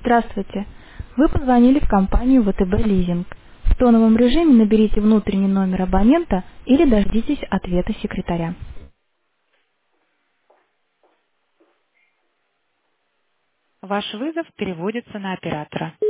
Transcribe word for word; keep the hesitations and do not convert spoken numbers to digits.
Здравствуйте. Вы позвонили в компанию вэ тэ бэ Лизинг. В тоновом режиме наберите внутренний номер абонента или дождитесь ответа секретаря. Ваш вызов переводится на оператора.